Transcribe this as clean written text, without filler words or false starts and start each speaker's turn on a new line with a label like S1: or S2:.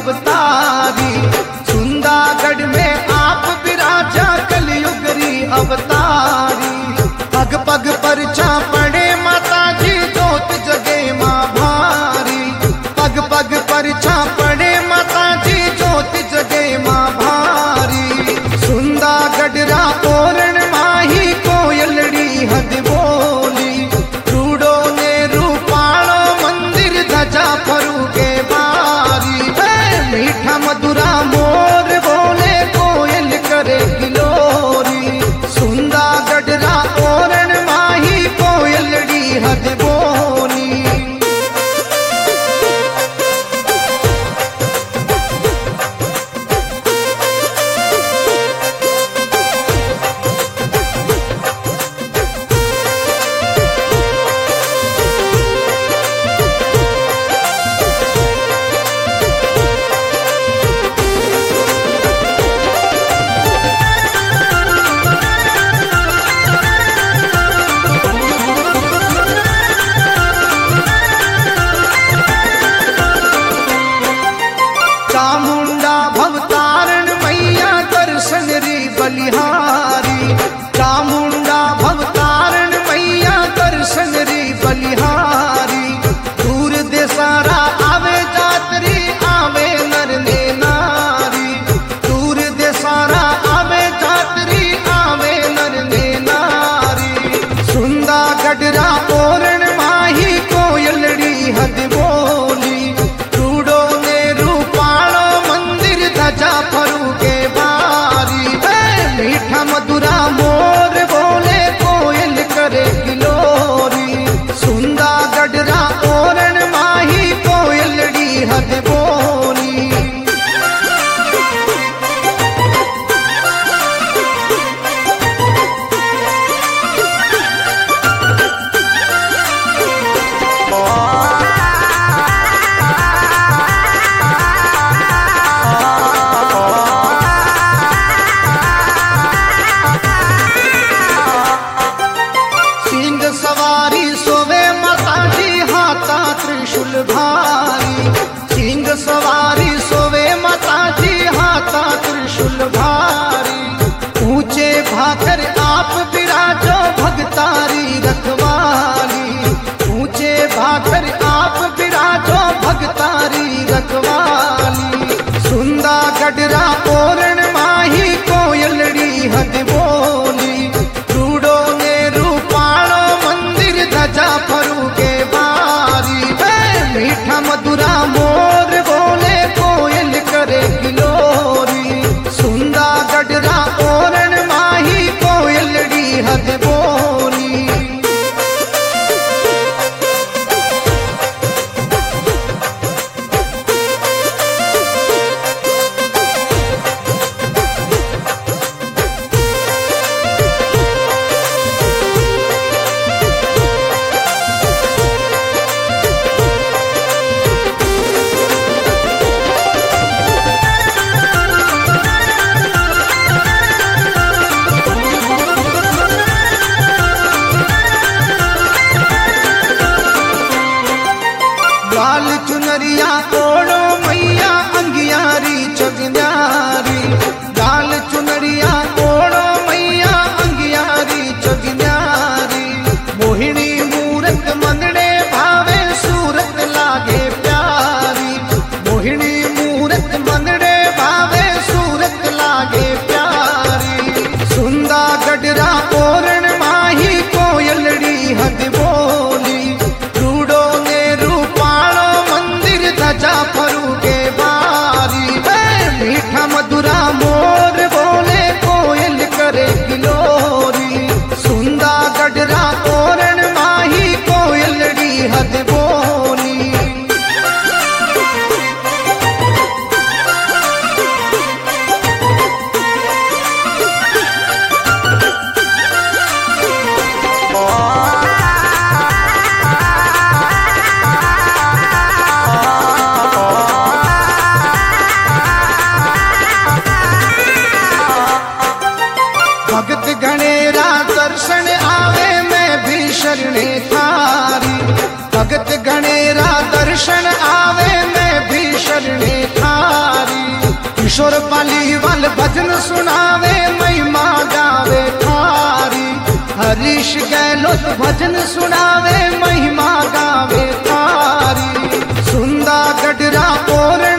S1: अवतारी। सुंदागढ़ में आप विराजा कलयुगरी अवतारी। पग पग परछा पड़े माता जी जोत जगे माँ भारी। पग पग परछा पड़े माता जी जोत जगे माँ भारी। सुंदागढ़ रा ओरण माही कोयलड़ी हद बोली। रूड़ो ने रूपालो मंदिर ध्वजा फरू के बारी। मीठा मधुरा मोर बोले कोयल करे किलोरी। सुंदागढ़ रा ओरण माही कोयलड़ी हद बोली। चामुंडा भवतारण मैया दर्शन री बलिहारी। चामुंडा भवतारण मैया दर्शन री बलिहारी। दूर देसारा आवे जातरी आवे नर ने नारी। दूर देसारा आवे जातरी आवे नर ने नारी। सुंदागढ़ रा ओरण माही कोयलड़ी हद बोली। रूड़ो ने रूपालो मंदिर ध्वजा फरू के बारी। मीठा मधुरा मोर बोले कोयल करे किलोरी। सुंदागढ़ रा ओरण माही कोयलड़ी हद बोली। सिंह सवारी सोवे माता जी हाथा त्रिशूल भारी। सिंह सवारी सोवे माता जी हाथा त्रिशूल भारी। ऊंचे भाकर आप विराजो भगतारी रखवाली। ऊंचे भाकर आप विराजो भगतारी रखवाली। सुंदागढ़ रा ओरण माही कोयलड़ी हद बोली। रूड़ो ने रूपालो मंदिर ध्वजा फरू के बारी। मीठा मधुरा मोर बोले कोयल करे किलोरी। सुंदागढ़ रा ओरण माही कोयलड़ी हद बोली। लाल चुनरिया ओढ़ो मैया अंगियारी चगन्यारी। लाल चुनरिया ओढ़ो मैया अंगियारी चगन्यारी। मोहिनी मूरत मंदड़े भावे सूरत लागे प्यारी। मोहिनी मूरत मंदड़े भावे सूरत लागे प्यारी। सुंदागढ़ रा ओरण माही कोयलड़ी हद बोली। रूड़ो ने रूपालो मंदिर ध्वजा फरू के बारी। मीठा मधुरा मोर बोले कोयल करे किलोरी। सुंदागढ़ रा ओरण माही कोयलड़ी हद बोली। किशोर पालीवाल भजन सुनावे महिमा गावे थारी। हरीश गहलोत भजन सुनावे महिमा गावे थारी। सुंदा गडरा और